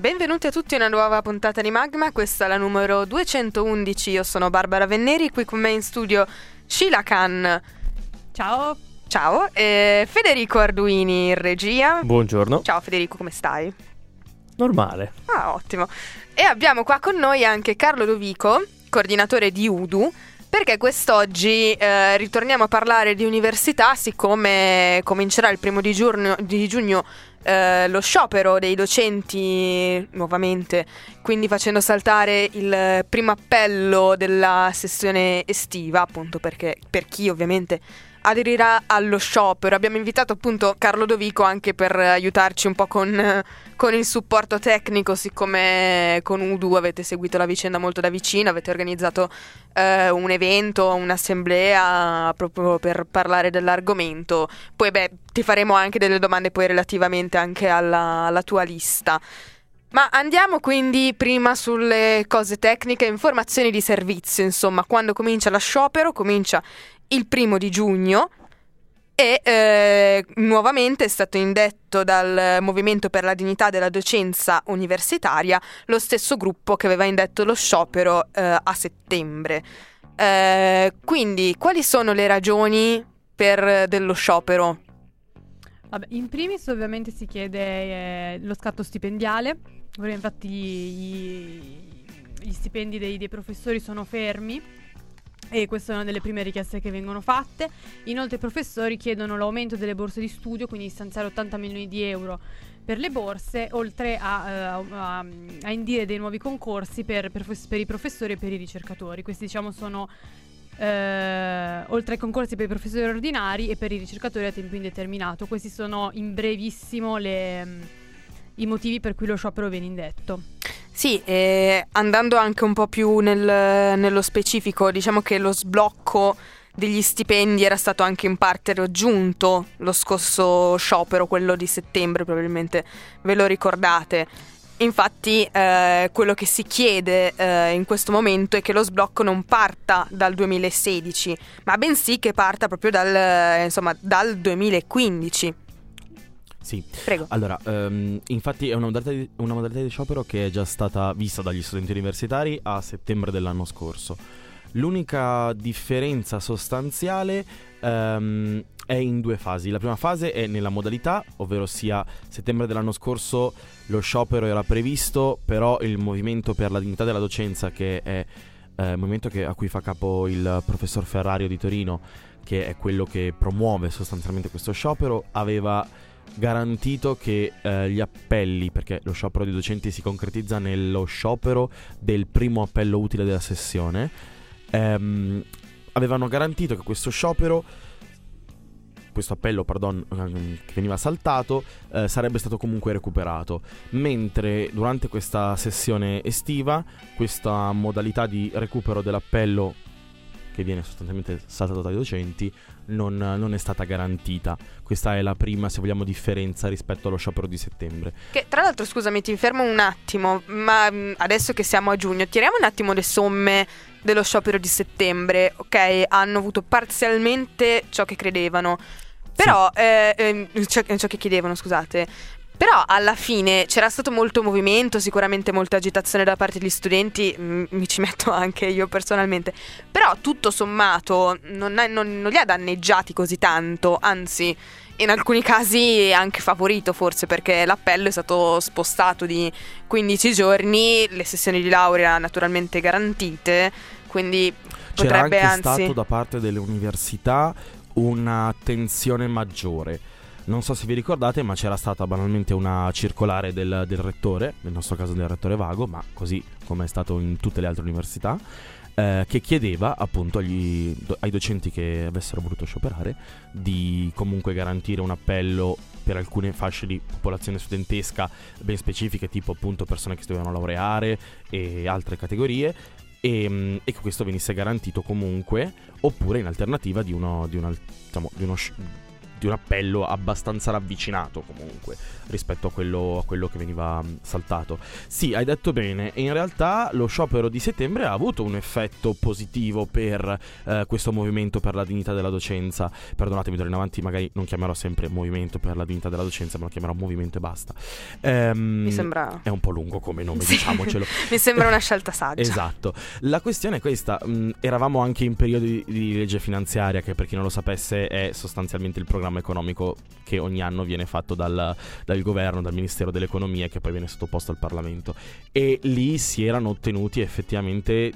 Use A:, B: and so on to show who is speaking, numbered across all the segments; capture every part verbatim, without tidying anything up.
A: Benvenuti a tutti a una nuova puntata di Magma, questa è la numero duecentoundici, io sono Barbara Venneri, qui con me in studio Sheila Khan.
B: Ciao.
A: Ciao, e Federico Arduini in regia.
C: Buongiorno.
A: Ciao Federico, come stai?
C: Normale.
A: Ah, ottimo. E abbiamo qua con noi anche Carlo Dovico, coordinatore di U D U, perché quest'oggi eh, ritorniamo a parlare di università, siccome comincerà il primo di giugno, di giugno eh, lo sciopero dei docenti nuovamente, quindi facendo saltare il primo appello della sessione estiva, appunto perché per chi ovviamente aderirà allo sciopero. Abbiamo invitato appunto Carlo Dovico anche per aiutarci un po' con, con il supporto tecnico, siccome con U D U avete seguito la vicenda molto da vicino, avete organizzato eh, un evento, un'assemblea proprio per parlare dell'argomento. Poi beh, ti faremo anche delle domande poi relativamente anche alla, alla tua lista. Ma andiamo quindi prima sulle cose tecniche, informazioni di servizio, insomma, quando comincia lo sciopero, comincia il primo di giugno e eh, nuovamente è stato indetto dal Movimento per la Dignità della Docenza Universitaria lo stesso gruppo che aveva indetto lo sciopero eh, a settembre. Eh, quindi quali sono le ragioni per dello sciopero?
B: Vabbè, in primis ovviamente si chiede eh, lo scatto stipendiale, perché infatti gli, gli stipendi dei, dei professori sono fermi. E questa è una delle prime richieste che vengono fatte. Inoltre i professori chiedono l'aumento delle borse di studio, quindi stanziare ottanta milioni di euro per le borse, oltre a, uh, a, a indire dei nuovi concorsi per, per, per i professori e per i ricercatori. Questi diciamo sono uh, oltre ai concorsi per i professori ordinari e per i ricercatori a tempo indeterminato. Questi sono in brevissimo le, um, i motivi per cui lo sciopero viene indetto.
A: Sì, eh, andando anche un po' più nel, nello specifico, diciamo che lo sblocco degli stipendi era stato anche in parte raggiunto lo scorso sciopero, quello di settembre, probabilmente ve lo ricordate. Infatti eh, quello che si chiede eh, in questo momento è che lo sblocco non parta dal duemilasedici, ma bensì che parta proprio dal, eh, insomma, dal duemilaquindici.
C: Sì,
A: prego.
C: Allora, um, infatti è una modalità, di, una modalità di sciopero che è già stata vista dagli studenti universitari a settembre dell'anno scorso. L'unica differenza sostanziale um, è in due fasi. La prima fase è nella modalità, ovvero sia settembre dell'anno scorso lo sciopero era previsto, però il Movimento per la Dignità della Docenza, che è eh, il movimento che, a cui fa capo il professor Ferrario di Torino, che è quello che promuove sostanzialmente questo sciopero, aveva garantito che eh, gli appelli, perché lo sciopero dei docenti si concretizza nello sciopero del primo appello utile della sessione, ehm, avevano garantito che questo sciopero, questo appello, pardon, che veniva saltato, eh, sarebbe stato comunque recuperato, mentre durante questa sessione estiva questa modalità di recupero dell'appello, che viene sostanzialmente saltato dai docenti, non, non è stata garantita. Questa è la prima, se vogliamo, differenza rispetto allo sciopero di settembre.
A: Che tra l'altro, scusami, ti fermo un attimo, ma mh, adesso che siamo a giugno, tiriamo un attimo le somme dello sciopero di settembre. Ok, hanno avuto parzialmente ciò che credevano, però sì. eh, eh, ciò, ciò che chiedevano, scusate. Però alla fine c'era stato molto movimento, sicuramente molta agitazione da parte degli studenti, m- mi ci metto anche io personalmente, però tutto sommato non, è, non, non li ha danneggiati così tanto, anzi in alcuni casi anche favorito forse, perché l'appello è stato spostato di quindici giorni, le sessioni di laurea naturalmente garantite, quindi
C: c'era
A: potrebbe
C: anche
A: anzi...
C: stato da parte delle università una tensione maggiore. Non so se vi ricordate, ma c'era stata banalmente una circolare del, del rettore, nel nostro caso del rettore Vago, ma così come è stato in tutte le altre università, eh, che chiedeva appunto agli, ai docenti che avessero voluto scioperare di comunque garantire un appello per alcune fasce di popolazione studentesca ben specifiche, tipo appunto persone che si dovevano laureare e altre categorie, e, e che questo venisse garantito comunque, oppure in alternativa di uno, di una, diciamo, di uno di un appello abbastanza ravvicinato comunque rispetto a quello, a quello che veniva saltato. Sì, hai detto bene, e in realtà lo sciopero di settembre ha avuto un effetto positivo per eh, questo movimento per la dignità della docenza. Perdonatemi, d'ora in avanti magari non chiamerò sempre movimento per la dignità della docenza, ma lo chiamerò movimento e basta. Ehm,
A: Mi sembra...
C: È un po' lungo come nome,
A: sì,
C: diciamocelo.
A: Mi sembra una scelta saggia.
C: Esatto. La questione è questa, mh, eravamo anche in periodo di, di legge finanziaria, che per chi non lo sapesse è sostanzialmente il programma economico che ogni anno viene fatto dal, dal governo, dal Ministero dell'Economia, che poi viene sottoposto al Parlamento, e lì si erano ottenuti effettivamente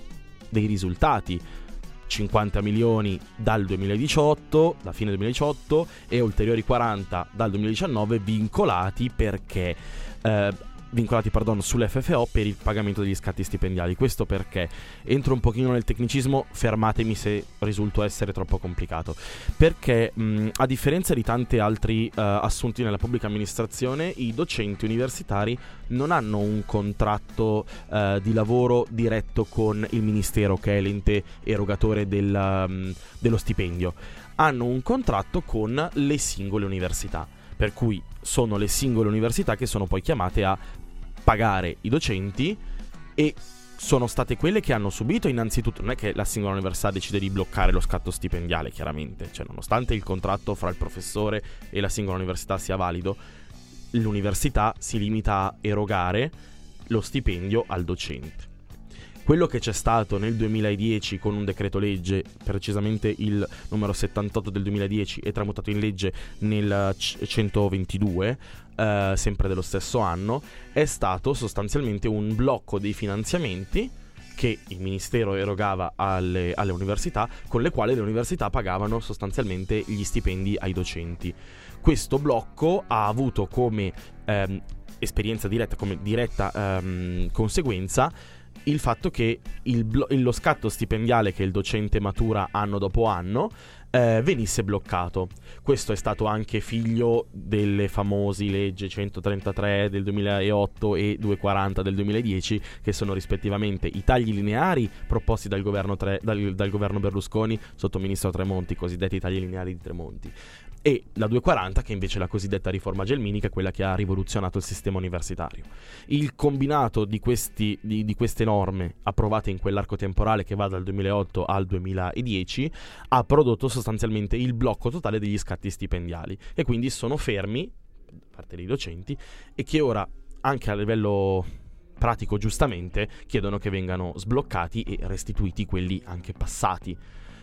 C: dei risultati. cinquanta milioni dal duemiladiciotto, da fine duemiladiciotto, e ulteriori quaranta dal duemiladiciannove vincolati perché eh, vincolati pardon, sull'F F O per il pagamento degli scatti stipendiali. Questo perché entro un pochino nel tecnicismo, fermatemi se risulto essere troppo complicato, perché mh, a differenza di tanti altri uh, assunti nella pubblica amministrazione, i docenti universitari non hanno un contratto uh, di lavoro diretto con il ministero, che è l'ente erogatore del, um, dello stipendio. Hanno un contratto con le singole università, per cui sono le singole università che sono poi chiamate a pagare i docenti, e sono state quelle che hanno subito innanzitutto. Non è che la singola università decide di bloccare lo scatto stipendiale, chiaramente, cioè nonostante il contratto fra il professore e la singola università sia valido, l'università si limita a erogare lo stipendio al docente. Quello che c'è stato nel duemiladieci con un decreto legge, precisamente il numero settantotto del duemiladieci, e tramutato in legge nel centoventidue, eh, sempre dello stesso anno, è stato sostanzialmente un blocco dei finanziamenti che il ministero erogava alle, alle università, con le quali le università pagavano sostanzialmente gli stipendi ai docenti. Questo blocco ha avuto come ehm, esperienza diretta, come diretta ehm, conseguenza, il fatto che il blo- lo scatto stipendiale che il docente matura anno dopo anno eh, venisse bloccato. Questo è stato anche figlio delle famosi leggi centotrentatré del duemilaotto e duecentoquaranta del duemiladieci, che sono rispettivamente i tagli lineari proposti dal governo, tre- dal, dal governo Berlusconi sotto ministro Tremonti, cosiddetti tagli lineari di Tremonti, e la duecentoquaranta, che invece è la cosiddetta riforma Gelmini, che è quella che ha rivoluzionato il sistema universitario. Il combinato di, questi, di, di queste norme approvate in quell'arco temporale che va dal duemilaotto al duemiladieci ha prodotto sostanzialmente il blocco totale degli scatti stipendiali, e quindi sono fermi da parte dei docenti, e che ora, anche a livello pratico, giustamente chiedono che vengano sbloccati e restituiti quelli anche passati.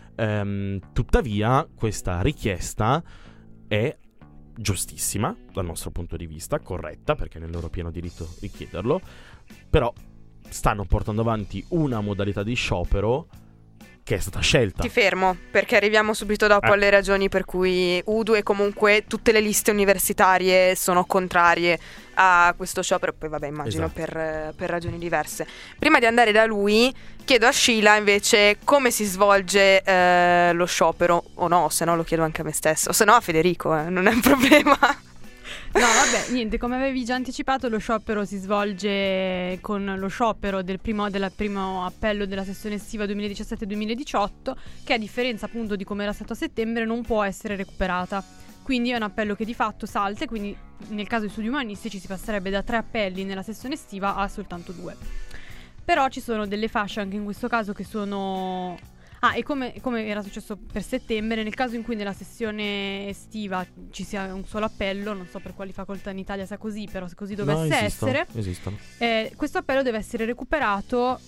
C: Ehm, tuttavia questa richiesta è giustissima dal nostro punto di vista, corretta, perché è nel loro pieno diritto di chiederlo, però stanno portando avanti una modalità di sciopero che è stata scelta.
A: Ti fermo, perché arriviamo subito dopo
C: eh.
A: alle ragioni per cui U D U e comunque tutte le liste universitarie sono contrarie a questo sciopero. Poi vabbè, immagino
C: esatto.
A: per, per ragioni diverse. Prima di andare da lui, chiedo a Sheila invece come si svolge eh, lo sciopero, o no, se no lo chiedo anche a me stesso, se no a Federico, eh, non è un problema.
B: No, vabbè, niente, come avevi già anticipato, lo sciopero si svolge con lo sciopero del primo, del primo appello della sessione estiva duemiladiciassette duemiladiciotto, che a differenza appunto di come era stato a settembre non può essere recuperata. Quindi è un appello che di fatto salta, e quindi nel caso dei studi umanistici si passerebbe da tre appelli nella sessione estiva a soltanto due. Però ci sono delle fasce anche in questo caso che sono... Ah, e come, come era successo per settembre, nel caso in cui nella sessione estiva ci sia un solo appello, non so per quali facoltà in Italia sia così, però se così dovesse
C: no, esistono,
B: essere,
C: esistono.
B: Eh, questo appello deve essere recuperato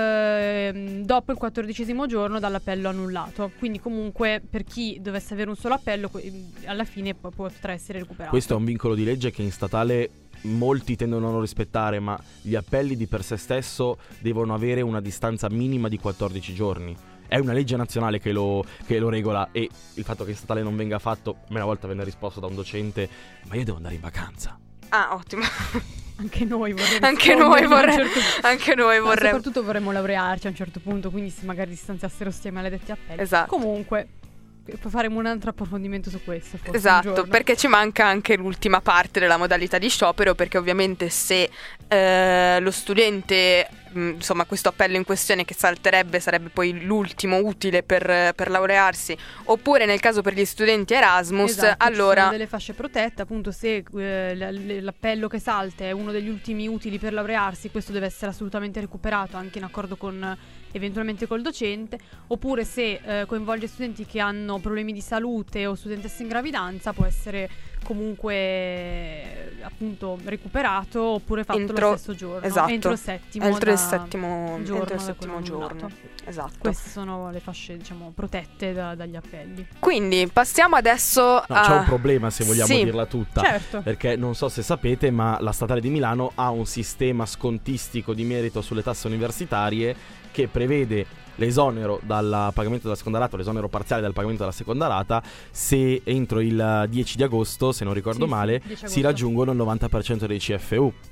B: eh, dopo il quattordicesimo giorno dall'appello annullato. Quindi comunque per chi dovesse avere un solo appello, alla fine poi potrà essere recuperato.
C: Questo è un vincolo di legge che in statale molti tendono a non rispettare, ma gli appelli di per sé stesso devono avere una distanza minima di quattordici giorni. È una legge nazionale che lo, che lo regola, e il fatto che in statale non venga fatto, a me una volta venne risposto da un docente: ma io devo andare in vacanza.
A: Ah, ottimo.
B: Anche noi vorremmo
A: Anche noi vorremmo
B: certo...
A: Anche noi
B: no,
A: vorremmo
B: soprattutto vorremmo laurearci a un certo punto, quindi se magari distanziassero sti maledetti appelli.
A: Esatto.
B: Comunque faremo un altro approfondimento su questo, forse.
A: Esatto, perché ci manca anche l'ultima parte della modalità di sciopero, perché ovviamente se eh, lo studente mh, insomma questo appello in questione che salterebbe sarebbe poi l'ultimo utile per, per laurearsi, oppure nel caso per gli studenti Erasmus,
B: esatto,
A: allora
B: ci sono delle fasce protette, appunto se eh, l- l'appello che salta è uno degli ultimi utili per laurearsi, questo deve essere assolutamente recuperato anche in accordo con eventualmente col docente, oppure se eh, coinvolge studenti che hanno problemi di salute o studentesse in gravidanza può essere comunque eh, appunto recuperato oppure fatto
A: entro,
B: lo stesso giorno,
A: esatto,
B: entro il settimo,
A: entro il
B: da,
A: settimo
B: giorno,
A: entro il
B: da
A: settimo
B: quello
A: giorno
B: annullato.
A: Esatto.
B: Queste sono le fasce, diciamo, protette da, dagli appelli.
A: Quindi passiamo adesso
C: no,
A: a...
C: c'è un problema, se vogliamo
A: sì,
C: dirla tutta,
B: certo,
C: perché non so se sapete, ma la Statale di Milano ha un sistema scontistico di merito sulle tasse universitarie che prevede l'esonero dal pagamento della seconda rata, l'esonero parziale dal pagamento della seconda rata, se entro il dieci di agosto, se non ricordo
B: sì,
C: male,
B: sì,
C: si raggiungono il novanta per cento dei C F U.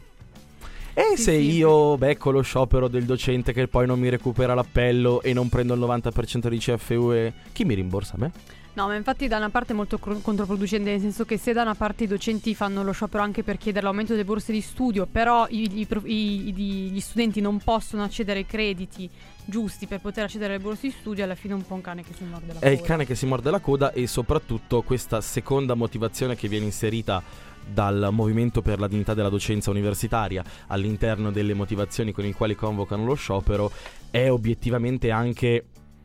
C: E
B: sì,
C: se
B: sì.
C: io becco lo sciopero del docente che poi non mi recupera l'appello e non prendo il novanta per cento dei C F U, e chi mi rimborsa a me?
B: No, ma infatti da una parte è molto cro- controproducente, nel senso che se da una parte i docenti fanno lo sciopero anche per chiedere l'aumento delle borse di studio, però i, i, prof- i, i, gli studenti non possono accedere ai crediti giusti per poter accedere alle borse di studio, alla fine è un po' un cane che si morde la
C: È
B: coda.
C: il cane che si morde la coda, e soprattutto questa seconda motivazione che viene inserita dal Movimento per la Dignità della Docenza Universitaria all'interno delle motivazioni con le quali convocano lo sciopero è obiettivamente anche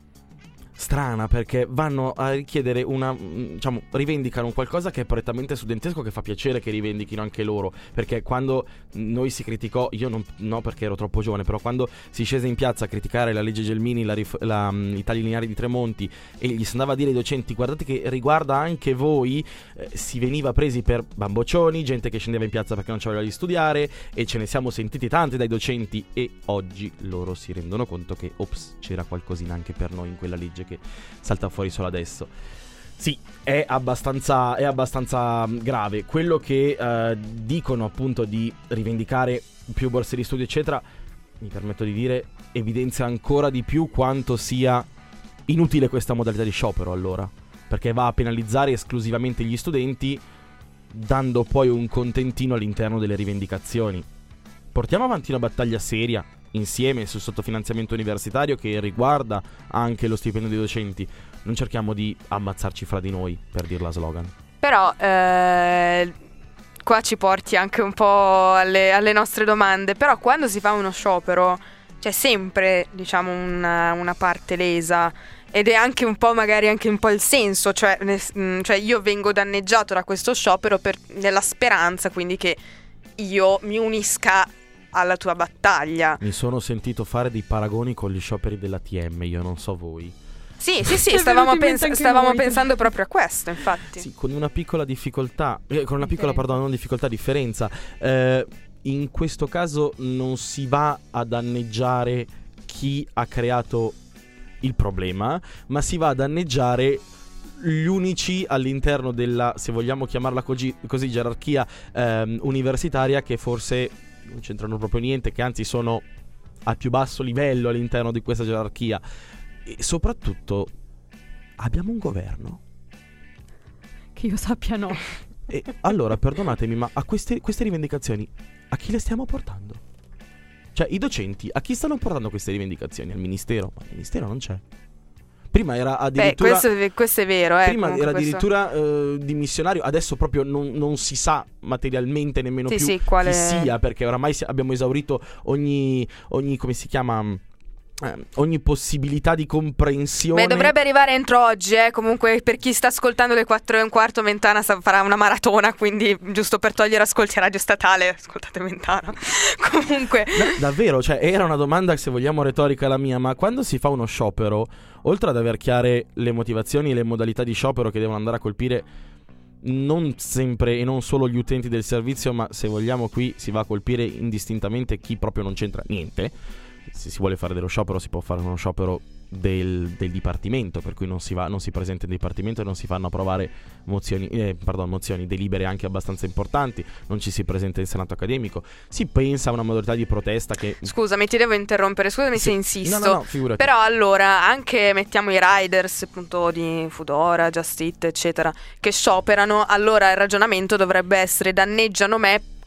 C: strana, perché vanno a richiedere una, diciamo, rivendicano qualcosa che è prettamente studentesco, che fa piacere che rivendichino anche loro, perché quando noi si criticò, io non, no perché ero troppo giovane, però quando si scese in piazza a criticare la legge Gelmini, la, rif- la um, i tagli lineari di Tremonti, e gli si andava a dire ai docenti guardate che riguarda anche voi, eh, si veniva presi per bamboccioni, gente che scendeva in piazza perché non c'aveva di studiare, e ce ne siamo sentiti tante dai docenti, e oggi loro si rendono conto che ops, c'era qualcosina anche per noi in quella legge che salta fuori solo adesso. Sì, è abbastanza, è abbastanza grave. Quello che eh, dicono appunto di rivendicare più borse di studio eccetera, mi permetto di dire, evidenzia ancora di più quanto sia inutile questa modalità di sciopero, allora, perché va a penalizzare esclusivamente gli studenti, dando poi un contentino all'interno delle rivendicazioni. Portiamo avanti una battaglia seria insieme sul sottofinanziamento universitario che riguarda anche lo stipendio dei docenti. Non cerchiamo di ammazzarci fra di noi, per dirla slogan.
A: Però eh, qua ci porti anche un po' alle, alle nostre domande. Però quando si fa uno sciopero c'è sempre, diciamo, una, una parte lesa, ed è anche un po' magari anche un po' il senso, cioè, ne, cioè io vengo danneggiato da questo sciopero per, nella speranza quindi che io mi unisca alla tua battaglia.
C: Mi sono sentito fare dei paragoni con gli scioperi della T M, io non so voi.
A: Sì, sì, sì,
B: È
A: stavamo,
B: venuto in
A: pens-
B: mente anche
A: stavamo
B: noi.
A: pensando proprio a questo, infatti.
C: Sì, con una piccola difficoltà, eh, con una piccola,
B: Differenza.
C: pardon, non difficoltà, differenza. Eh, in questo caso non si va a danneggiare chi ha creato il problema, ma si va a danneggiare gli unici all'interno della, se vogliamo chiamarla così, così gerarchia ehm, universitaria, che forse non c'entrano proprio niente, che anzi sono al più basso livello all'interno di questa gerarchia. E soprattutto abbiamo un governo
B: Che io sappia no.
C: e allora perdonatemi, ma a queste, queste rivendicazioni a chi le stiamo portando? Cioè i docenti a chi stanno portando queste rivendicazioni? Al ministero? Ma il ministero non c'è. Prima era addirittura
A: Beh, questo, è- questo è vero, eh.
C: Prima
A: comunque
C: era
A: questo-
C: addirittura eh, dimissionario, adesso proprio non, non si sa materialmente nemmeno
A: Sì,
C: più
A: sì, quale-
C: chi sia, perché oramai si- abbiamo esaurito ogni, ogni come si chiama, eh, ogni possibilità di comprensione.
A: Beh, dovrebbe arrivare entro oggi, eh. Comunque, per chi sta ascoltando le quattro e un quarto, Mentana sa- farà una maratona, quindi giusto per togliere ascolti a Radio Statale, ascoltate Mentana. Comunque,
C: No, davvero, cioè era una domanda, se vogliamo, retorica la mia, ma quando si fa uno sciopero, oltre ad aver chiare le motivazioni e le modalità di sciopero che devono andare a colpire non sempre e non solo gli utenti del servizio, ma se vogliamo qui si va a colpire indistintamente chi proprio non c'entra niente. Se si vuole fare dello sciopero si può fare uno sciopero del, del dipartimento, per cui non si va, non si presenta in dipartimento e non si fanno approvare mozioni, eh, pardon, mozioni, delibere anche abbastanza importanti, non ci si presenta in senato accademico, si pensa a una modalità di protesta che...
A: scusami, ti devo interrompere, scusami
C: Sì.
A: se insisto.
C: No, no, no, figurati.
A: Però allora, anche mettiamo i riders appunto di Foodora, Just Eat, eccetera, che scioperano, allora il ragionamento dovrebbe essere: danneggiano me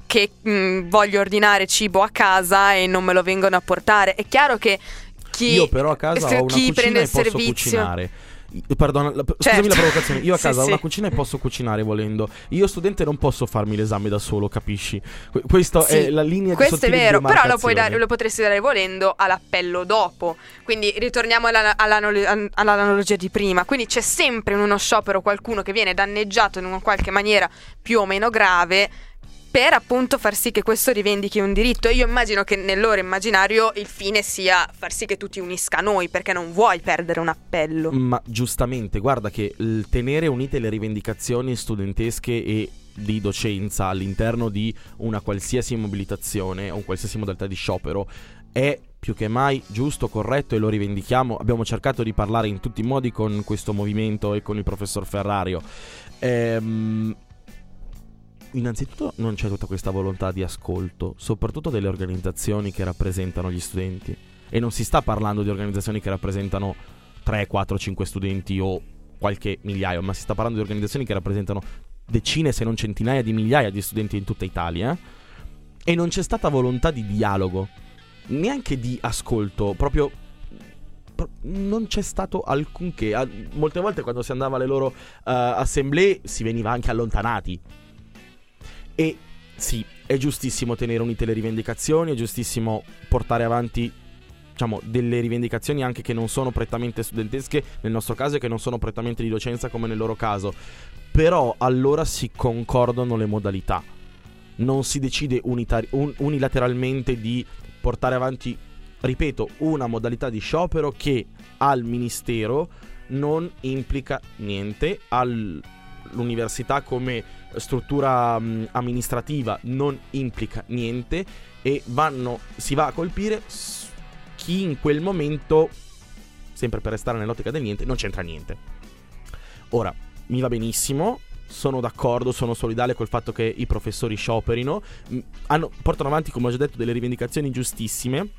A: che mh, voglio ordinare cibo a casa e non me lo vengono a portare. È chiaro che chi,
C: io però a casa ho una
A: chi
C: cucina
A: prende
C: e
A: il
C: posso
A: servizio
C: cucinare. Perdona, la,
A: certo.
C: Scusami la provocazione. Io a casa
A: sì,
C: ho
A: sì.
C: una cucina e posso cucinare volendo. Io studente non posso farmi l'esame da solo, capisci? Que- Questa
A: Sì,
C: è la linea di
A: questo è
C: sottile
A: vero, però lo, puoi
C: demarcazione.
A: dare, lo potresti dare volendo all'appello dopo. Quindi ritorniamo alla, all'analo- all'analogia di prima. Quindi c'è sempre in uno sciopero qualcuno che viene danneggiato in una qualche maniera più o meno grave, per appunto far sì che questo rivendichi un diritto. Io immagino che nel loro immaginario il fine sia far sì che tu ti unisca a noi, perché non vuoi perdere un appello.
C: Ma giustamente, guarda che il tenere unite le rivendicazioni studentesche e di docenza all'interno di una qualsiasi mobilitazione o un qualsiasi modalità di sciopero è più che mai giusto, corretto, e lo rivendichiamo. Abbiamo cercato di parlare in tutti i modi con questo movimento e con il professor Ferrario. Ehm... Innanzitutto non c'è tutta questa volontà di ascolto, soprattutto delle organizzazioni che rappresentano gli studenti. E non si sta parlando di organizzazioni che rappresentano tre, quattro, cinque studenti o qualche migliaio, ma si sta parlando di organizzazioni che rappresentano decine se non centinaia di migliaia di studenti in tutta Italia. E non c'è stata volontà di dialogo, neanche di ascolto, proprio non c'è stato alcunché. Molte volte quando si andava alle loro uh, assemblee si veniva anche allontanati. E sì, è giustissimo tenere unite le rivendicazioni, è giustissimo portare avanti, diciamo, delle rivendicazioni anche che non sono prettamente studentesche, nel nostro caso, e che non sono prettamente di docenza come nel loro caso. Però allora si concordano le modalità. Non si decide unitari- un- unilateralmente di portare avanti, ripeto, una modalità di sciopero che al ministero non implica niente, all'università come struttura mh, amministrativa non implica niente, e vanno, si va a colpire chi in quel momento, sempre per restare nell'ottica del niente, non c'entra niente. Ora, mi va benissimo, sono d'accordo, sono solidale col fatto che i professori scioperino, mh, hanno, portano avanti, come ho già detto, delle rivendicazioni giustissime,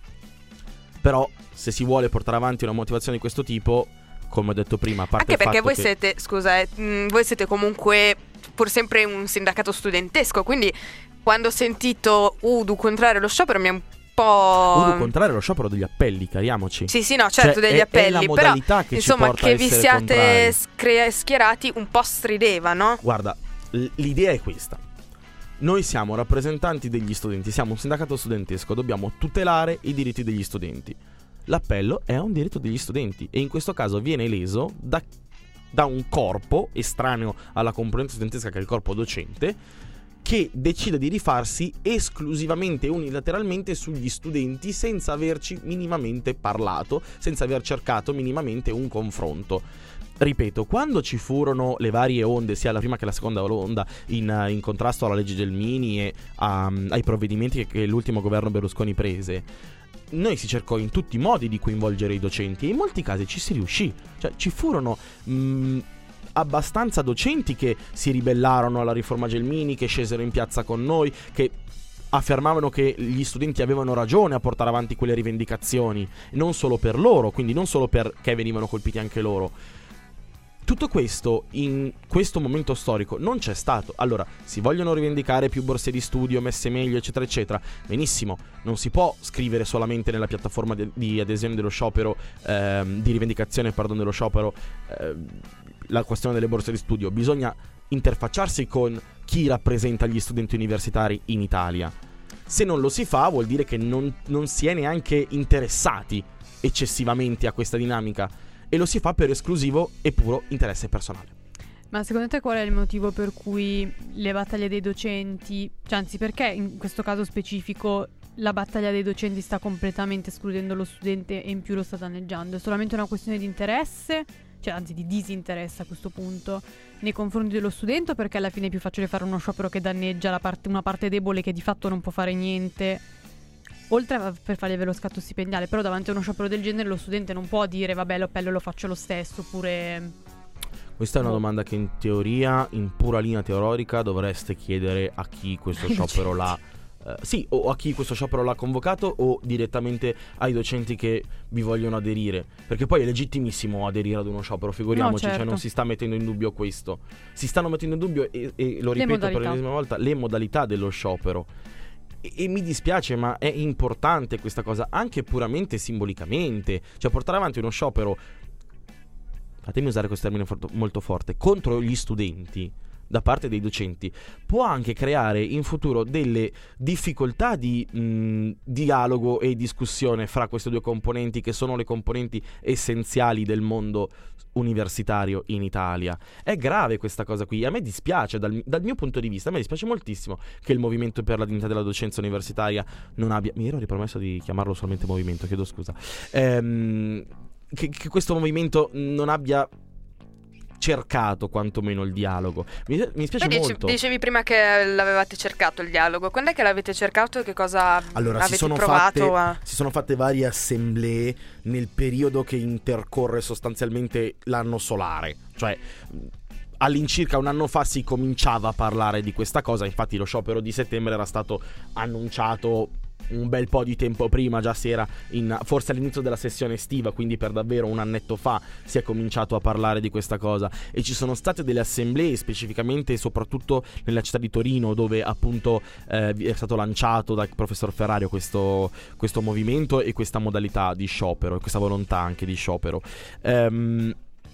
C: però se si vuole portare avanti una motivazione di questo tipo, come ho detto prima, a parte
A: anche
C: il
A: perché
C: fatto
A: voi
C: che...
A: siete, scusa, eh, mh, voi siete comunque pur sempre un sindacato studentesco, quindi quando ho sentito Udu contrario allo schiopero mi è un po'...
C: Udu contrario allo sciopero degli appelli, chiariamoci.
A: Sì, sì, no, certo,
C: Cioè,
A: degli
C: è,
A: appelli,
C: è la modalità
A: però
C: che
A: insomma
C: ci porta
A: che
C: a
A: vi
C: essere
A: siate
C: contrari.
A: scre- schierati un po' strideva, no?
C: Guarda, l- l'idea è questa. Noi siamo rappresentanti degli studenti, siamo un sindacato studentesco, dobbiamo tutelare i diritti degli studenti. L'appello è un diritto degli studenti e in questo caso viene leso da, da un corpo estraneo alla componente studentesca, che è il corpo docente, che decide di rifarsi esclusivamente e unilateralmente sugli studenti senza averci minimamente parlato, senza aver cercato minimamente un confronto. Ripeto, quando ci furono le varie onde, sia la prima che la seconda onda, in, in contrasto alla legge Gelmini e a, ai provvedimenti che, che l'ultimo governo Berlusconi prese, noi si cercò in tutti i modi di coinvolgere i docenti e in molti casi ci si riuscì. Cioè ci furono mh, abbastanza docenti che si ribellarono alla riforma Gelmini, che scesero in piazza con noi, che affermavano che gli studenti avevano ragione a portare avanti quelle rivendicazioni, non solo per loro, quindi non solo perché venivano colpiti anche loro. Tutto questo in questo momento storico non c'è stato. Allora, si vogliono rivendicare più borse di studio, messe meglio, eccetera eccetera. Benissimo, non si può scrivere solamente nella piattaforma de- di adesione dello sciopero, ehm, di rivendicazione, pardon, dello sciopero, ehm, la questione delle borse di studio. Bisogna interfacciarsi con chi rappresenta gli studenti universitari in Italia. Se non lo si fa, vuol dire che non, non si è neanche interessati eccessivamente a questa dinamica, e lo si fa per esclusivo e puro interesse personale.
B: Ma secondo te qual è il motivo per cui le battaglie dei docenti, cioè anzi perché in questo caso specifico la battaglia dei docenti sta completamente escludendo lo studente e in più lo sta danneggiando? È solamente una questione di interesse, cioè anzi di disinteresse a questo punto, nei confronti dello studente, perché alla fine è più facile fare uno sciopero che danneggia la parte, una parte debole che di fatto non può fare niente, oltre a per fargli avere lo scatto stipendiale? Però davanti a uno sciopero del genere lo studente non può dire vabbè l'appello lo faccio lo stesso, oppure...
C: Questa è una domanda che in teoria, in pura linea teorica, dovreste chiedere a chi questo sciopero l'ha Uh, sì, o a chi questo sciopero l'ha convocato o direttamente ai docenti che vi vogliono aderire, perché poi è legittimissimo aderire ad uno sciopero, figuriamoci,
B: No, certo.
C: cioè non si sta mettendo in dubbio questo, si stanno mettendo in dubbio e, e lo ripeto per l'ennesima volta, le modalità dello sciopero e, e mi dispiace, ma è importante questa cosa anche puramente simbolicamente, cioè portare avanti uno sciopero, fatemi usare questo termine for- molto forte, contro gli studenti da parte dei docenti può anche creare in futuro delle difficoltà di mh, dialogo e discussione fra queste due componenti che sono le componenti essenziali del mondo universitario in Italia. È grave questa cosa qui, a me dispiace dal, dal mio punto di vista, a me dispiace moltissimo che il movimento per la dignità della docenza universitaria non abbia, mi ero ripromesso di chiamarlo solamente movimento, chiedo scusa, ehm, che, che questo movimento non abbia cercato quantomeno il dialogo. Mi, mi spiace
A: Beh,
C: molto.
A: Dice, dicevi prima che l'avevate cercato il dialogo. Quando è che l'avete cercato e che cosa
D: allora,
A: avete
D: si sono
A: provato
D: fatte,
A: a...
D: si sono fatte varie assemblee nel periodo che intercorre sostanzialmente l'anno solare. Cioè all'incirca un anno fa si cominciava a parlare di questa cosa. Infatti lo sciopero di settembre era stato annunciato un bel po' di tempo prima, già si era in, forse all'inizio della sessione estiva, quindi per davvero un annetto fa si è cominciato a parlare di questa cosa e ci sono state delle assemblee specificamente soprattutto nella città di Torino, dove appunto eh, è stato lanciato dal professor Ferrario questo, questo movimento e questa modalità di sciopero e questa volontà anche di sciopero. ehm,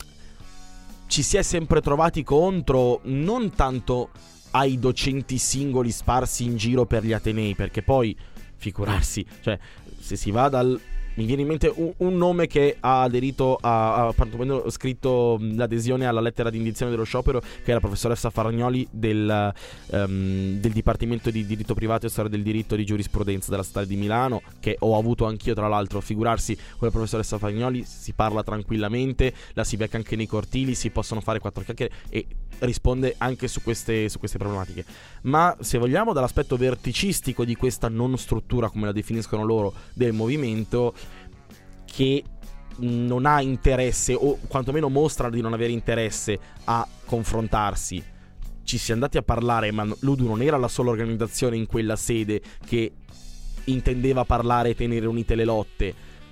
D: ci si è sempre trovati contro, non tanto ai docenti singoli sparsi in giro per gli atenei, perché poi figurarsi, cioè se si va dal... mi viene in mente un, un nome che ha aderito a, a quantomeno scritto l'adesione alla lettera di indizione dello sciopero, che è la professoressa Faragnoli del, um, del Dipartimento di Diritto Privato e Storia del Diritto di Giurisprudenza della Stato di Milano, che ho avuto anch'io tra l'altro. Figurarsi, con la professoressa Faragnoli si parla tranquillamente, la si becca anche nei cortili, si possono fare quattro chiacchiere e risponde anche su queste, su queste problematiche. Ma se vogliamo dall'aspetto verticistico di questa non struttura, come la definiscono loro, del movimento, che non ha interesse o quantomeno mostra di non avere interesse a confrontarsi, ci si è andati a parlare, ma l'U D U non era la sola organizzazione in quella sede che intendeva parlare e tenere unite le lotte,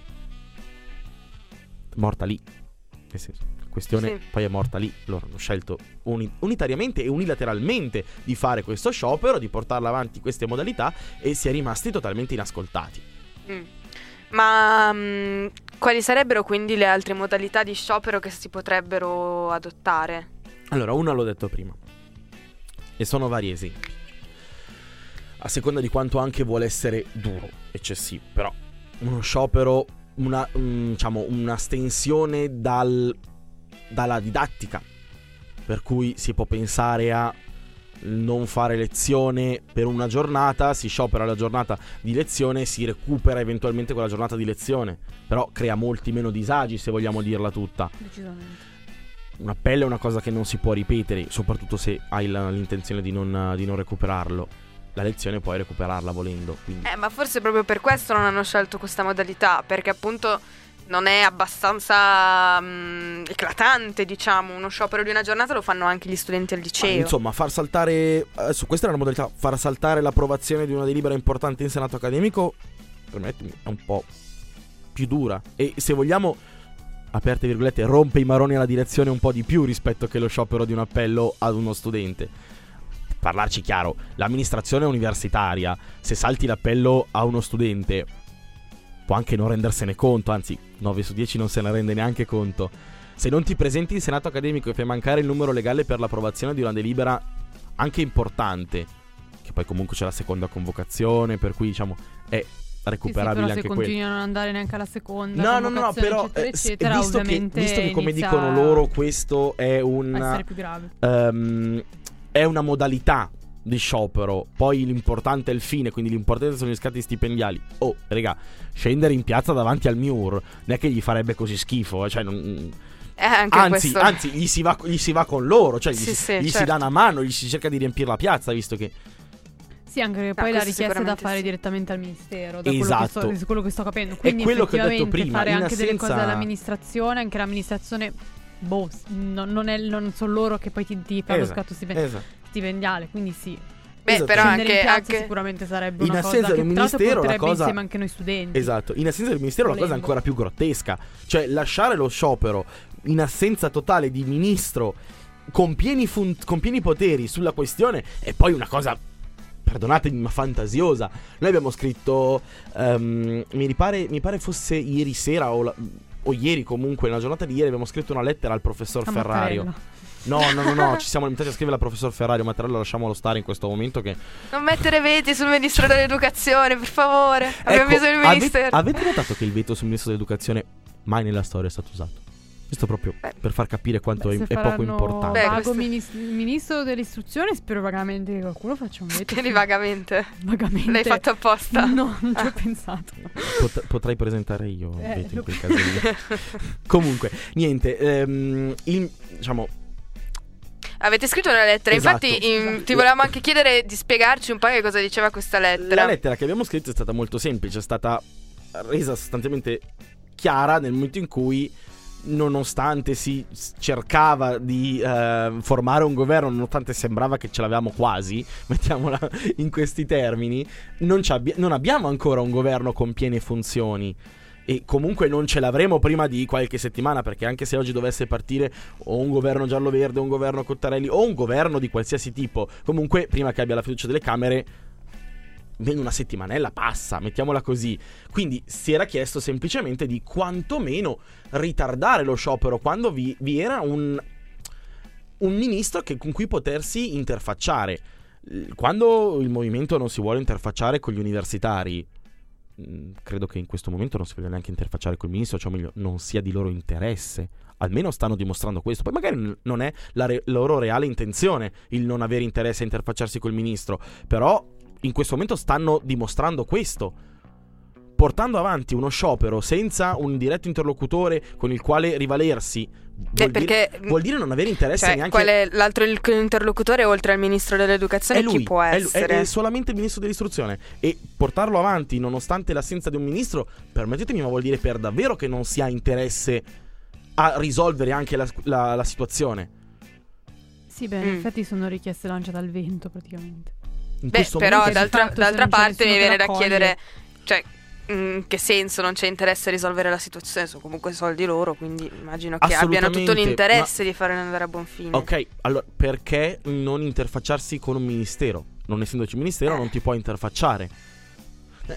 D: morta lì, nel senso, la questione sì. Poi è morta lì. Loro hanno scelto uni- unitariamente e unilateralmente di fare questo sciopero, di portarla avanti queste modalità, e si è rimasti totalmente inascoltati.
A: mm. Ma mh, quali sarebbero quindi le altre modalità di sciopero che si potrebbero adottare?
C: Allora, una l'ho detto prima e sono vari esempi, a seconda di quanto anche vuole essere duro, eccessivo. Però uno sciopero, una, um, diciamo, una stensione dal, dalla didattica, per cui si può pensare a non fare lezione per una giornata, si sciopera la giornata di lezione, si recupera eventualmente quella giornata di lezione, però crea molti meno disagi, se vogliamo dirla tutta.
B: Decisamente.
C: Un appello è una cosa che non si può ripetere, soprattutto se hai la, l'intenzione di non, di non recuperarlo. La lezione puoi recuperarla volendo, quindi.
A: Eh, ma forse proprio per questo non hanno scelto questa modalità, perché appunto non è abbastanza mh, eclatante, diciamo. Uno sciopero di una giornata lo fanno anche gli studenti al liceo.
C: Ma, insomma, far saltare, adesso questa è una modalità, far saltare l'approvazione di una delibera importante in senato accademico, permettimi, è un po' più dura. E se vogliamo, aperte virgolette, rompe i maroni alla direzione un po' di più rispetto che lo sciopero di un appello ad uno studente. Parlarci chiaro, l'amministrazione universitaria, se salti l'appello a uno studente, può anche non rendersene conto, anzi nove su dieci non se ne rende neanche conto. Se non ti presenti in senato accademico e fai mancare il numero legale per l'approvazione di una delibera anche importante, che poi comunque c'è la seconda convocazione, per cui diciamo è recuperabile,
B: sì, sì,
C: anche
B: però se
C: quello.
B: continuano ad andare neanche alla seconda
C: no no no però
B: eccetera,
C: eh,
B: eccetera,
C: visto, che, visto che come dicono loro questo è un
B: essere più grave,
C: um, è una modalità di sciopero, poi l'importante è il fine, quindi l'importante sono gli scatti stipendiali. Oh, raga, scendere in piazza davanti al M I U R non è che gli farebbe così schifo, cioè non...
A: eh, anche
C: anzi,
A: questo.
C: anzi gli, si va, gli si va con loro, cioè gli,
A: sì,
C: si,
A: sì,
C: gli
A: certo.
C: si dà una mano, gli si cerca di riempire la piazza, visto che
B: sì, anche perché
A: no,
B: poi la richiesta è da fare
A: sì.
B: direttamente al ministero, da
C: esatto.
B: quello che sto, quello che sto capendo. Quindi
C: è quello che ho detto prima,
B: fare
C: in
B: anche
C: assenza...
B: delle cose all'amministrazione, anche l'amministrazione boh, non, non, è, non sono loro che poi ti, ti fanno
C: esatto,
B: lo scatto stipendiale,
C: esatto.
B: stipendiale, quindi sì.
A: Beh,
D: Esatto.
A: però
B: Scendere
A: anche,
B: in piazza
A: anche
B: sicuramente sarebbe
D: In
B: una
D: assenza
B: cosa
D: del
B: che tra l'altro
D: ministero, la
B: porterebbe
D: cosa-
B: insieme anche noi studenti.
D: Esatto, in assenza del ministero la cosa è
B: Volendo.
D: ancora più grottesca. Cioè, lasciare lo sciopero in assenza totale di ministro con pieni, fun- con pieni poteri sulla questione è poi una cosa, perdonatemi, ma fantasiosa. Noi abbiamo scritto, ehm, mi, pare, mi pare fosse ieri sera o, la- o ieri comunque, nella giornata di ieri, abbiamo scritto una lettera al professor
B: A
D: Ferrario.
B: Mattarella.
D: No, no, no, no, ci siamo limitati a scrivere al professor Ferrario. Mattarella lasciamolo stare in questo momento che...
A: non mettere veti sul ministro dell'educazione, per favore. Abbiamo
D: Ecco,
A: bisogno del
D: ave-
A: ministero.
D: Avete notato che il veto sul ministro dell'educazione mai nella storia è stato usato? Questo proprio
A: Beh.
D: per far capire quanto
B: Beh,
D: è,
B: se
D: è poco
B: faranno
D: importante.
A: Beh,
B: vago
A: questo-
B: minis- ministro dell'istruzione, spero vagamente che qualcuno faccia un veto.
A: Quindi vagamente.
B: Vagamente.
A: L'hai fatto apposta.
B: No, non ci ho
A: Ah.
B: pensato.
D: Pot- potrei presentare io il
B: Eh,
D: veto in
B: lo-
D: quel caso lì. Comunque, niente, ehm, il- diciamo,
A: Avete scritto una lettera,
D: Esatto.
A: infatti in-
D: Esatto.
A: ti volevamo anche chiedere di spiegarci un po' che cosa diceva questa lettera.
D: la lettera che abbiamo scritto è stata molto semplice, è stata resa sostanzialmente chiara nel momento in cui, nonostante si s- cercava di eh, formare un governo, nonostante sembrava che ce l'avevamo quasi, mettiamola in questi termini, non, ci abbi- non abbiamo ancora un governo con piene funzioni. E comunque non ce l'avremo prima di qualche settimana, perché anche se oggi dovesse partire o un governo giallo-verde, o un governo Cottarelli, o un governo di qualsiasi tipo, comunque prima che abbia la fiducia delle Camere, ben una settimanella passa, mettiamola così. Quindi si era chiesto semplicemente di quantomeno ritardare lo sciopero quando vi, vi era un, un ministro che, con cui potersi interfacciare. Quando il movimento non si vuole interfacciare con gli universitari, credo che in questo momento non si voglia neanche interfacciare col ministro, cioè meglio, non sia di loro interesse. Almeno stanno dimostrando questo. Poi magari n- non è la re- loro reale intenzione il non avere interesse a interfacciarsi col ministro, però in questo momento stanno dimostrando questo, portando avanti uno sciopero senza un diretto interlocutore con il quale rivalersi. Vuol,
A: Eh, perché
D: dire, vuol dire non avere interesse
A: cioè,
D: neanche.
A: qual è l'altro il- interlocutore oltre al ministro dell'educazione?
D: È lui,
A: Chi può
D: è lu-
A: essere?
D: È, è solamente il ministro dell'istruzione. E portarlo avanti nonostante l'assenza di un ministro, permettetemi, ma vuol dire per davvero che non si ha interesse a risolvere anche la, la- la situazione.
B: Sì, beh,
A: Mm.
B: in effetti sono richieste lanciate al vento praticamente.
D: In
A: Beh,
D: questo
A: però
D: momento-
A: d'altra,
B: fatto, se
A: d'altra
B: non c'è
A: parte mi
B: nessuno
A: viene
B: che
A: da
B: raccoglie.
A: chiedere, cioè, in che senso non c'è interesse a risolvere la situazione? Sono comunque soldi loro, quindi immagino che abbiano tutto
D: Assolutamente,
A: l'interesse di farlo andare a buon fine.
D: Ok, allora perché non interfacciarsi con un ministero? Non essendoci un ministero, non ti puoi interfacciare. Eh,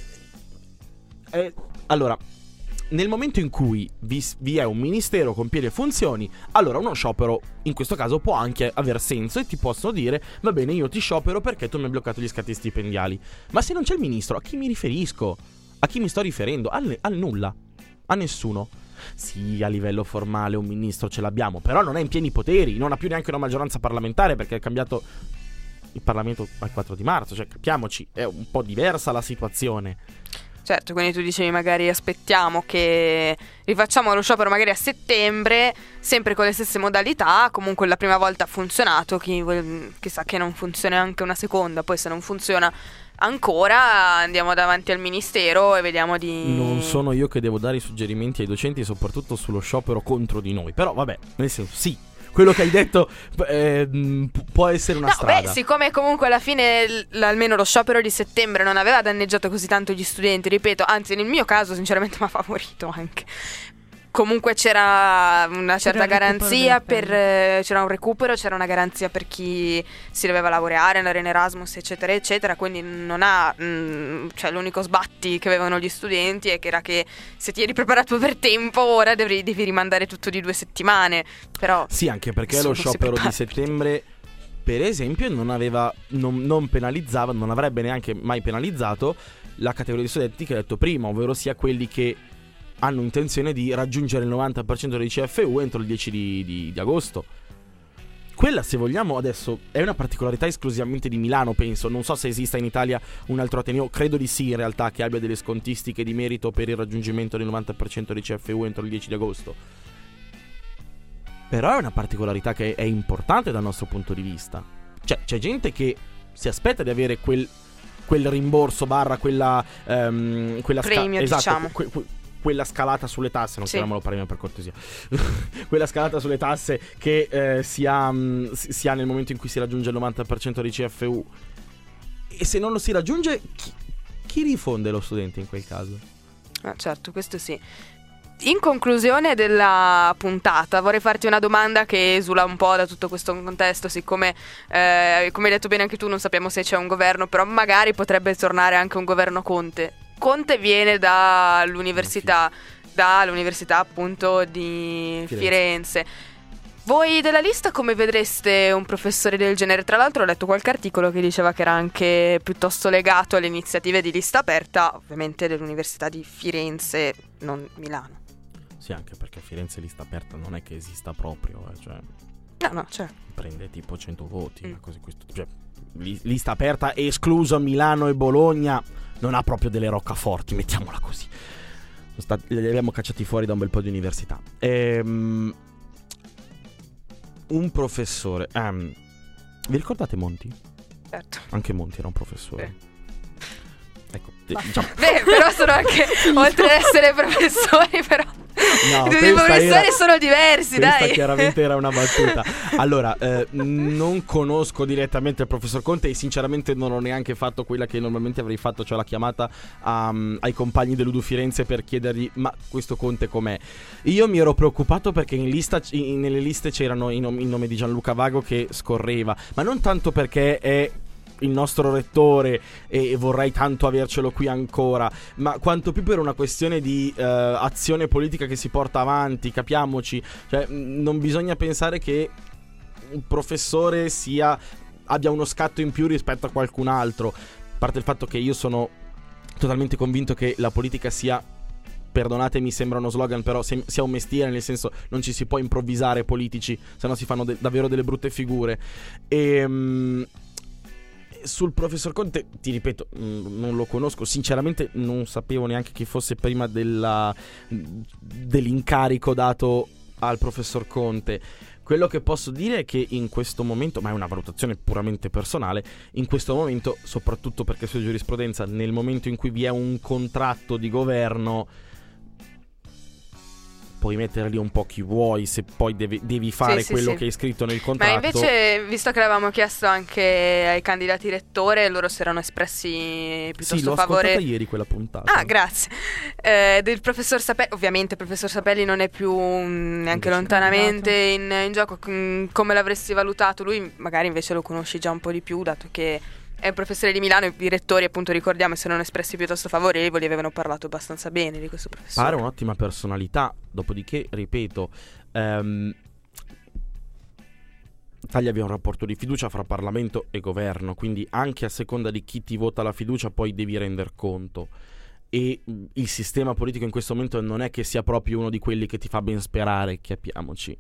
D: eh, allora, nel momento in cui vi, vi è un ministero con piene funzioni, allora uno sciopero in questo caso può anche aver senso e ti possono dire: va bene, io ti sciopero perché tu mi hai bloccato gli scatti stipendiali. Ma se non c'è il ministro, a chi mi riferisco? A chi mi sto riferendo? Al, al nulla, a nessuno. Sì, a livello formale un ministro ce l'abbiamo, però non è in pieni poteri, non ha più neanche una maggioranza parlamentare perché è cambiato il Parlamento al quattro di marzo, cioè capiamoci, è un po' diversa la situazione.
A: Certo, quindi tu dicevi magari aspettiamo che rifacciamo lo sciopero magari a settembre, sempre con le stesse modalità, comunque la prima volta ha funzionato, chi, chissà che non funzioni anche una seconda, poi se non funziona ancora andiamo davanti al ministero e vediamo di...
D: Non sono io che devo dare i suggerimenti ai docenti, soprattutto sullo sciopero contro di noi, però vabbè, nel senso, sì, quello che hai detto eh, mh, può essere una
A: No,
D: strada.
A: beh, siccome comunque alla fine l- almeno lo sciopero di settembre non aveva danneggiato così tanto gli studenti, ripeto, anzi nel mio caso sinceramente mi ha favorito anche. Comunque c'era una certa
B: il recupero
A: garanzia
B: della
A: per
B: pelle.
A: eh, c'era un recupero, c'era una garanzia per chi si doveva lavorare, andare in Erasmus, eccetera, eccetera, quindi non ha mh, cioè l'unico sbatti che avevano gli studenti è che era che se ti eri preparato per tempo ora devi, devi rimandare tutto di due settimane, però
D: Sì, anche perché
A: nessuno
D: lo
A: si
D: sciopero di
A: prepara per
D: settembre, per esempio, non aveva, non, non penalizzava, non avrebbe neanche mai penalizzato la categoria di studenti che ho detto prima, ovvero sia quelli che hanno intenzione di raggiungere il novanta per cento dei C F U entro il dieci di, di, di agosto. Quella, se vogliamo, adesso è una particolarità esclusivamente di Milano, penso. Non so se esista in Italia un altro ateneo, credo di sì in realtà, che abbia delle scontistiche di merito per il raggiungimento del novanta per cento dei C F U entro il dieci di agosto. Però è una particolarità che è importante dal nostro punto di vista. Cioè, c'è gente che si aspetta di avere quel, quel rimborso barra quella um, quella sca-
A: premio,
D: esatto,
A: diciamo.
D: que- que- quella scalata sulle tasse, non
A: Sì.
D: chiamiamolo premio per cortesia. Quella scalata sulle tasse che eh, si, ha, mh, si si ha nel momento in cui si raggiunge il novanta per cento dei C F U. e se non lo si raggiunge, chi, chi rifonde lo studente in quel caso?
A: Ah, certo, questo sì. In conclusione della puntata vorrei farti una domanda che esula un po' da tutto questo contesto, siccome eh, come hai detto bene anche tu non sappiamo se c'è un governo, però magari potrebbe tornare anche un governo Conte. Conte viene dall'università, dall'università appunto di Firenze. Firenze. Voi della lista come vedreste un professore del genere? Tra l'altro ho letto qualche articolo che diceva che era anche piuttosto legato alle iniziative di lista aperta, ovviamente dell'università di Firenze, non Milano.
C: Sì, anche perché Firenze lista aperta non è che esista proprio, eh, cioè
A: no, no, certo.
C: Prende tipo cento voti,
A: Mm.
C: così questo,
D: Cioè, li- lista aperta, escluso Milano e Bologna, non ha proprio delle roccaforti, mettiamola così. Sono stati, li abbiamo cacciati fuori da un bel po' di università. Ehm, un professore. ehm, vi ricordate Monti?
A: Certo.
D: Anche Monti era un professore.
A: Sì.
D: Ecco, eh, diciamo.
A: Beh, però sono anche, oltre ad essere professori, però
D: No,
A: tutti i
D: questa
A: professori
D: era-
A: sono diversi,
D: Questa
A: dai.
D: chiaramente era una battuta. Allora, eh, non conosco direttamente il professor Conte e sinceramente non ho neanche fatto quella che normalmente avrei fatto, cioè la chiamata a, ai compagni dell'U D U Firenze per chiedergli ma questo Conte com'è. Io mi ero preoccupato perché in lista, in, nelle liste c'erano il nome, il nome di Gianluca Vago che scorreva, ma non tanto perché è il nostro rettore e vorrei tanto avercelo qui ancora, ma quanto più per una questione di eh, azione politica che si porta avanti, capiamoci, cioè mh, non bisogna pensare che un professore sia abbia uno scatto in più rispetto a qualcun altro, a parte il fatto che io sono totalmente convinto che la politica sia, perdonatemi, sembra uno slogan, però se, sia un mestiere, nel senso non ci si può improvvisare politici, se no si fanno de- davvero delle brutte figure. E mh, sul professor Conte, ti ripeto, mh, non lo conosco, sinceramente non sapevo neanche chi fosse prima della, dell'incarico dato al professor Conte. Quello che posso dire è che in questo momento, ma è una valutazione puramente personale, in questo momento, soprattutto perché su giurisprudenza, nel momento in cui vi è un contratto di governo, puoi mettere lì un po' chi vuoi, se poi devi, devi fare
A: Sì, sì,
D: quello
A: sì.
D: che è scritto nel
A: Ma
D: contratto.
A: invece, visto che l'avevamo chiesto anche ai candidati rettore, loro si erano espressi piuttosto
D: sì, l'ho
A: favore.
D: ascoltata ieri quella puntata.
A: Ah, grazie. Eh, del professor Sapelli, ovviamente il professor Sapelli non è più mh, neanche
D: Invece-
A: lontanamente in, in gioco. Mh, come l'avresti valutato? Lui magari invece lo conosci già un po' di più, dato che è un professore di Milano, i rettori appunto ricordiamo si erano espressi piuttosto favorevoli, avevano parlato abbastanza bene di questo professore.
D: Pare un'ottima personalità, dopodiché, ripeto, ehm, Italia abbiamo un rapporto di fiducia fra Parlamento e governo, quindi anche a seconda di chi ti vota la fiducia poi devi render conto. E mh, il sistema politico in questo momento non è che sia proprio uno di quelli che ti fa ben sperare, capiamoci.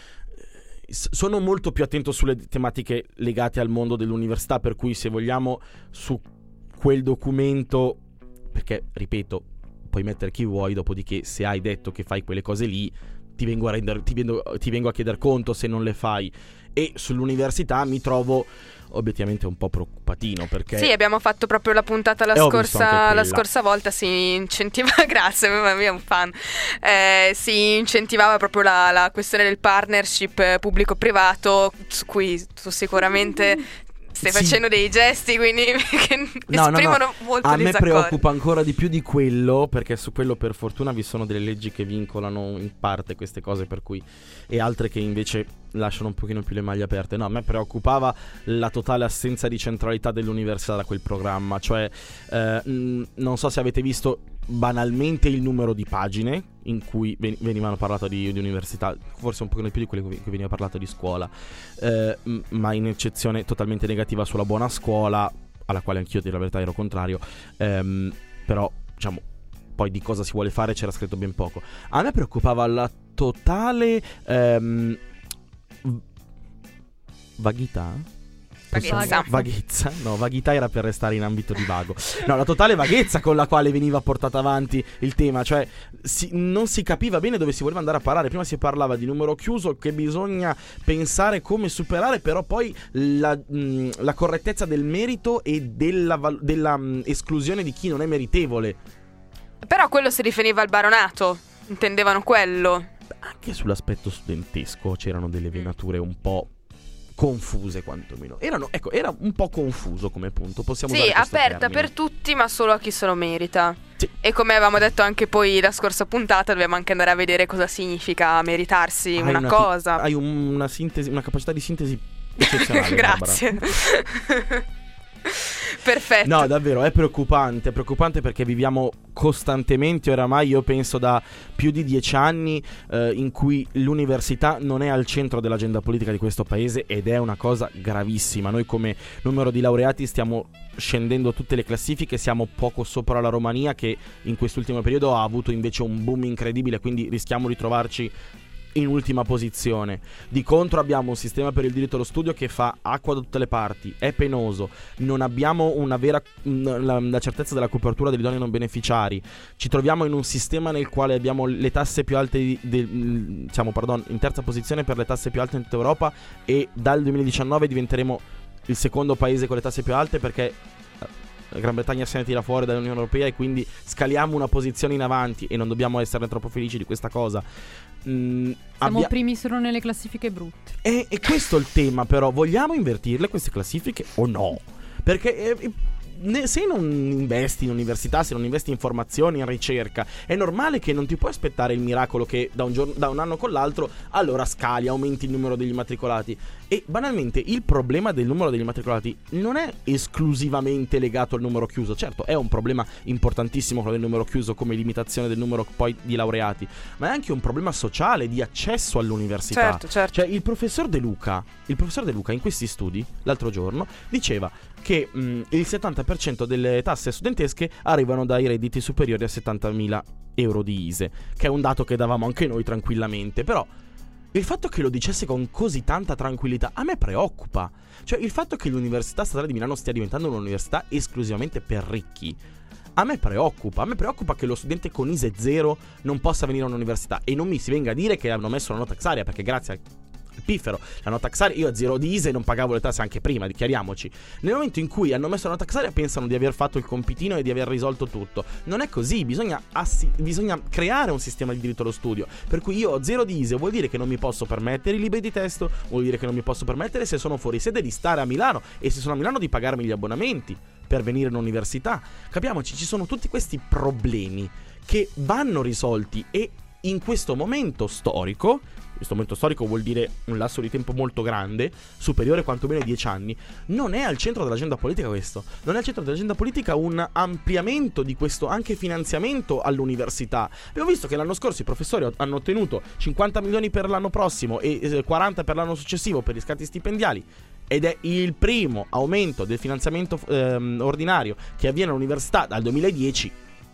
D: S- Sono molto più attento sulle tematiche legate al mondo dell'università, per cui se vogliamo su quel documento, perché ripeto, puoi mettere chi vuoi, dopodiché se hai detto che fai quelle cose lì ti vengo a rendere, ti vengo, ti vengo a chiedere conto se non le fai. E sull'università mi trovo obiettivamente un po' preoccupatino, perché
A: Sì, abbiamo fatto proprio la puntata la,
D: E ho visto anche
A: scorsa, la
D: quella.
A: scorsa volta, si incentiva, grazie, mamma mia, un fan, eh, si incentivava proprio la, la questione del partnership eh, pubblico-privato, su cui tu sicuramente stai
D: Sì.
A: facendo dei gesti, quindi che
D: No, no, no.
A: esprimono molto
D: a me
A: disaccordo.
D: preoccupa ancora di più di quello, perché su quello per fortuna vi sono delle leggi che vincolano in parte queste cose, per cui, e altre che invece lasciano un pochino più le maglie aperte. No, a me preoccupava la totale assenza di centralità dell'università da quel programma, cioè eh, mh, non so se avete visto banalmente il numero di pagine in cui ven- venivano parlato di, di università, forse un pochino più di quelle che veniva parlato di scuola, eh, m- ma in eccezione totalmente negativa sulla buona scuola, alla quale anch'io, di la verità, ero contrario, ehm, però diciamo poi di cosa si vuole fare c'era scritto ben poco. A me preoccupava la totale ehm, v- vaghità.
A: Vaghezza.
D: Vaghezza, no, vaghità era per restare in ambito di vago. No, la totale vaghezza con la quale veniva portato avanti il tema, cioè si, non si capiva bene dove si voleva andare a parare. Prima si parlava di numero chiuso che bisogna pensare come superare, però poi la, mh, la correttezza del merito e della, val- della mh, esclusione di chi non è meritevole.
A: Però quello si riferiva al baronato, intendevano quello.
D: Anche sull'aspetto studentesco c'erano delle venature un po' confuse quantomeno. Erano, ecco, era un po' confuso come punto, possiamo
A: sì,
D: usare questo
A: aperta
D: termine.
A: per tutti, ma solo a chi se lo merita.
D: Sì.
A: E come avevamo detto anche poi la scorsa puntata, dobbiamo anche andare a vedere cosa significa meritarsi
D: Hai
A: una,
D: una
A: cosa.
D: Ti- hai un- una sintesi, una capacità di sintesi eccezionale.
A: Grazie. Perfetto.
D: No, davvero, è preoccupante, è preoccupante perché viviamo costantemente, oramai io penso da più di dieci anni, eh, in cui l'università non è al centro dell'agenda politica di questo paese, ed è una cosa gravissima. Noi come numero di laureati stiamo scendendo tutte le classifiche, siamo poco sopra la Romania, che in quest'ultimo periodo ha avuto invece un boom incredibile, quindi rischiamo di trovarci in ultima posizione. Di contro abbiamo un sistema per il diritto allo studio che fa acqua da tutte le parti, è penoso, non abbiamo una vera la, la certezza della copertura degli idonei non beneficiari. Ci troviamo in un sistema nel quale abbiamo le tasse più alte di, di, diciamo, pardon, in terza posizione per le tasse più alte in tutta Europa, e dal duemiladiciannove diventeremo il secondo paese con le tasse più alte perché la Gran Bretagna se ne tira fuori dall'Unione Europea, e quindi scaliamo una posizione in avanti e non dobbiamo essere troppo felici di questa cosa. Mm,
B: Siamo
D: abbia-
B: primi solo nelle classifiche brutte.
D: e, e questo è il tema, però vogliamo invertirle queste classifiche o no? Perché eh, ne- se non investi in università, se non investi in formazione, in ricerca, è normale che non ti puoi aspettare il miracolo che da un, giorno, da un anno con l'altro allora scali, aumenti il numero degli immatricolati. E banalmente il problema del numero degli immatricolati non è esclusivamente legato al numero chiuso. Certo, è un problema importantissimo quello del numero chiuso come limitazione del numero poi di laureati, ma è anche un problema sociale di accesso all'università.
A: Certo, certo.
D: Cioè il professor De Luca, il professor De Luca in questi studi l'altro giorno diceva che mh, il settanta per cento delle tasse studentesche arrivano dai redditi superiori a settantamila euro di I S E E, che è un dato che davamo anche noi tranquillamente. Però il fatto che lo dicesse con così tanta tranquillità a me preoccupa. Cioè il fatto che l'Università Statale di Milano stia diventando un'università esclusivamente per ricchi a me preoccupa. A me preoccupa che lo studente con I S E E zero non possa venire a un'università, e non mi si venga a dire che hanno messo la nota taxaria, perché grazie al piffero la nota taxaria, io a zero di I S E E non pagavo le tasse anche prima, dichiariamoci. Nel momento in cui hanno messo la nota taxaria pensano di aver fatto il compitino e di aver risolto tutto. Non è così, bisogna, assi- bisogna creare un sistema di diritto allo studio, per cui io ho zero di I S E E vuol dire che non mi posso permettere i libri di testo, vuol dire che non mi posso permettere, se sono fuori sede, di stare a Milano, e se sono a Milano di pagarmi gli abbonamenti per venire in università. Capiamoci, ci sono tutti questi problemi che vanno risolti, e in questo momento storico, questo momento storico vuol dire un lasso di tempo molto grande, superiore quantomeno ai dieci anni, non è al centro dell'agenda politica questo. Non è al centro dell'agenda politica un ampliamento di questo anche finanziamento all'università. Abbiamo visto che l'anno scorso i professori hanno ottenuto cinquanta milioni per l'anno prossimo e quaranta per l'anno successivo per gli scatti stipendiali, ed è il primo aumento del finanziamento ehm, ordinario che avviene all'università dal duemiladieci.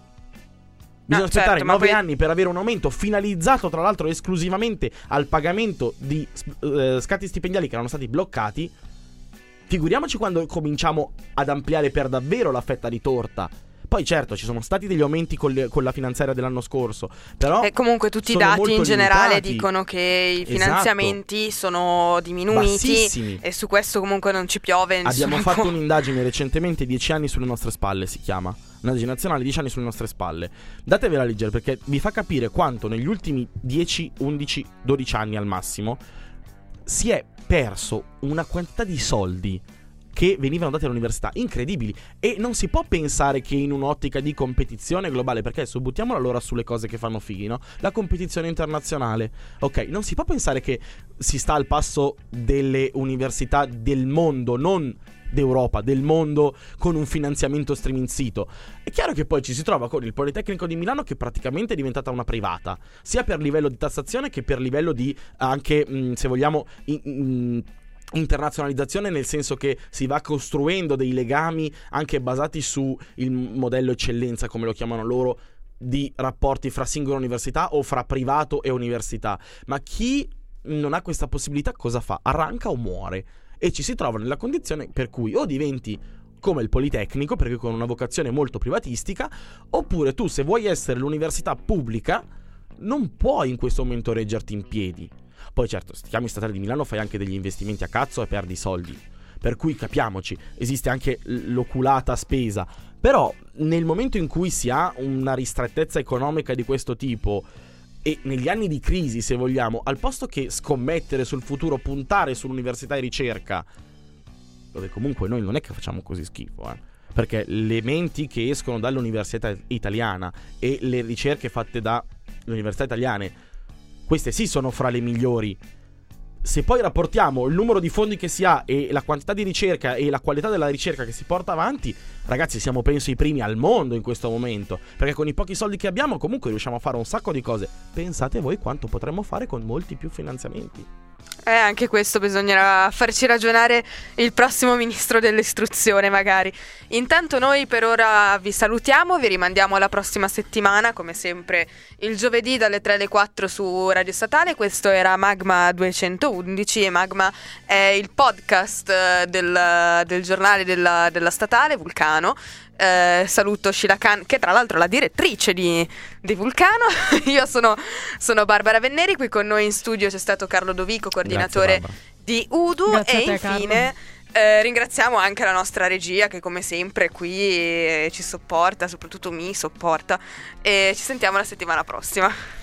D: Bisogna
A: Ah,
D: aspettare
A: certo, ma
D: nove
A: poi-
D: anni per avere un aumento finalizzato tra l'altro esclusivamente al pagamento di eh, scatti stipendiali che erano stati bloccati. Figuriamoci quando cominciamo ad ampliare per davvero la fetta di torta. Poi certo ci sono stati degli aumenti con, le- con la finanziaria dell'anno scorso, però
A: E comunque tutti i
D: sono
A: dati
D: molto
A: in generale
D: limitati.
A: dicono che i
D: Esatto.
A: finanziamenti sono diminuiti,
D: Bassissimi.
A: e su questo comunque non ci piove.
D: Abbiamo
A: nessuno
D: fatto
A: può-
D: un'indagine recentemente, dieci anni sulle nostre spalle si chiama. Un'indagine nazionale, dieci anni sulle nostre spalle. Datevela a leggere, perché vi fa capire quanto negli ultimi dieci, undici, dodici anni al massimo si è perso una quantità di soldi che venivano dati all'università incredibili. E non si può pensare che in un'ottica di competizione globale, perché adesso buttiamola allora sulle cose che fanno fighi, no? La competizione internazionale, ok, non si può pensare che si sta al passo delle università del mondo, non d'Europa, del mondo, con un finanziamento striminzito. È chiaro che poi ci si trova con il Politecnico di Milano, che praticamente è diventata una privata, sia per livello di tassazione che per livello di anche, mh, se vogliamo, in, in, internazionalizzazione, nel senso che si va costruendo dei legami anche basati su il modello eccellenza, come lo chiamano loro, di rapporti fra singole università o fra privato e università. Ma chi non ha questa possibilità cosa fa? Arranca o muore? E ci si trova nella condizione per cui o diventi come il Politecnico, perché con una vocazione molto privatistica, oppure tu, se vuoi essere l'università pubblica, non puoi in questo momento reggerti in piedi. Poi certo, se ti chiami Statale di Milano fai anche degli investimenti a cazzo e perdi soldi, per cui capiamoci, esiste anche l'oculata spesa. Però nel momento in cui si ha una ristrettezza economica di questo tipo, e negli anni di crisi, se vogliamo, al posto che scommettere sul futuro, puntare sull'università e ricerca, dove comunque noi non è che facciamo così schifo, eh, perché le menti che escono dall'università italiana e le ricerche fatte dalle università italiane, queste sì sono fra le migliori. Se poi rapportiamo il numero di fondi che si ha e la quantità di ricerca e la qualità della ricerca che si porta avanti, ragazzi, siamo penso i primi al mondo in questo momento, perché con i pochi soldi che abbiamo comunque riusciamo a fare un sacco di cose. Pensate voi quanto potremmo fare con molti più finanziamenti.
A: Eh, anche questo bisognerà farci ragionare il prossimo ministro dell'istruzione, magari. Intanto noi per ora vi salutiamo, vi rimandiamo alla prossima settimana, come sempre il giovedì dalle tre alle quattro su Radio Statale. Questo era Magma duecentoundici e Magma è il podcast del, del giornale della, della Statale, Vulcano. Eh, saluto Sheila Khan, che tra l'altro è la direttrice di, di Vulcano. Io sono, sono Barbara Venneri, qui con noi in studio c'è stato Carlo Dovico, coordinatore di Udu.
B: Grazie
A: e
B: a te,
A: infine eh, ringraziamo anche la nostra regia che come sempre qui eh, ci sopporta, soprattutto mi sopporta, e ci sentiamo la settimana prossima.